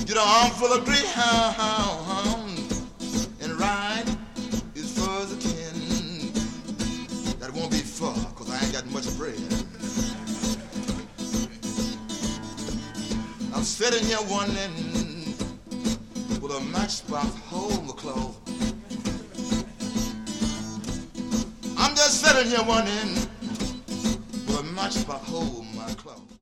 Get an armful of greyhound and ride as far as I can. That won't be far, cause I ain't got much bread. I'm sitting here wondering, will a matchbox hold my clothes? I'm just sitting here wondering, will a matchbox hold my clothes?